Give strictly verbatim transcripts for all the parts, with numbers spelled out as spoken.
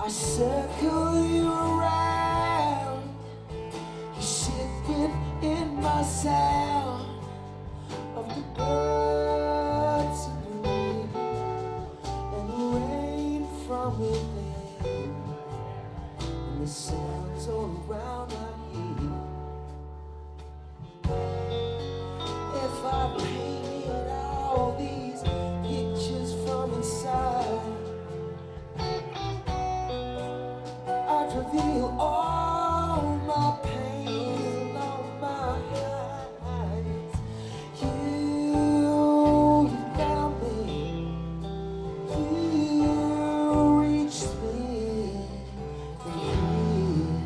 I circle you around. You sit within my sound of the birds and the wind and the rain from within and the sounds all around I hear. If I painted all these pictures from inside, I'd reveal all my pain and all my highs. You found me, you reached me from here.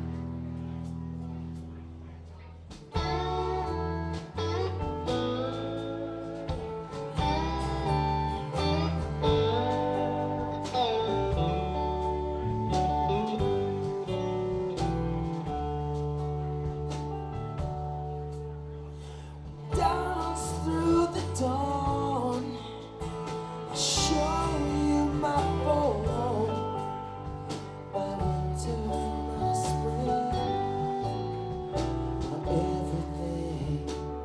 Dance through the dawn, I'll show you my bone, my winter, my spring, my everything.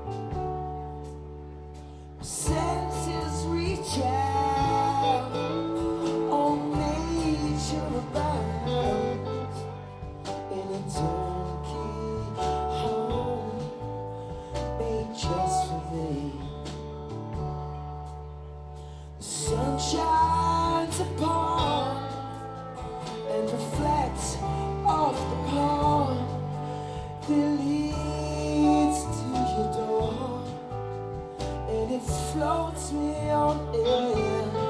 My senses reach out, all nature abounds in a turnkey home made just for thee. The sun shines upon and reflects off the pond that leads to your door, and it floats me on air.